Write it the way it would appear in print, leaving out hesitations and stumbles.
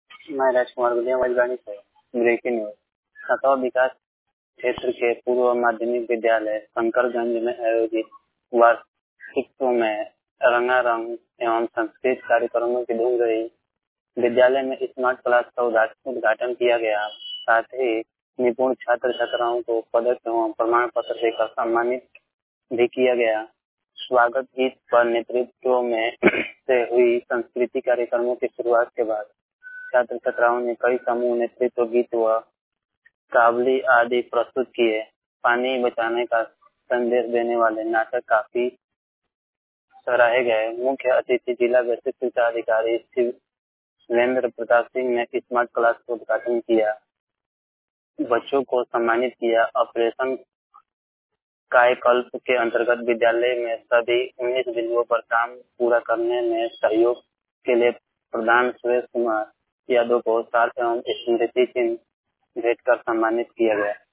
मैं राजकुमार गुलिया मजबानी से breaking news. खतौर विकास क्षेत्र के पूर्व माध्यमिक विद्यालय शंकरगंज में आयोजित वार्षिकोत्सव में रंगारंग एवं सांस्कृतिक कार्यक्रमों की धूम रही। विद्यालय में स्मार्ट क्लास का उद्घाटन किया गया। साथ ही निपुण छात्र छात्राओं को पदक एवं प्रमाण पत्र देकर सम्मानित भी किया गया। स्वागत गीत पर नेतृत्व में से हुई सांस्कृतिक कार्यक्रमों की शुरुआत के बाद छात्र छात्राओं ने कई समूह नेतृत्व गीत व कावली आदि प्रस्तुत किए। पानी बचाने का संदेश देने वाले नाटक काफी सराहे गए। मुख्य अतिथि जिला बेसिक शिक्षा अधिकारी शिवेंद्र प्रताप सिंह ने स्मार्ट क्लास का उद्घाटन किया, बच्चों को सम्मानित किया। ऑपरेशन कायाकल्प के अंतर्गत विद्यालय में सभी 19 बिंदुओं पर काम पूरा करने में सहयोग के लिए प्रधान सुरेश कुमार यादव को साल एवं स्मृति चिन्ह भेंट कर सम्मानित किया गया।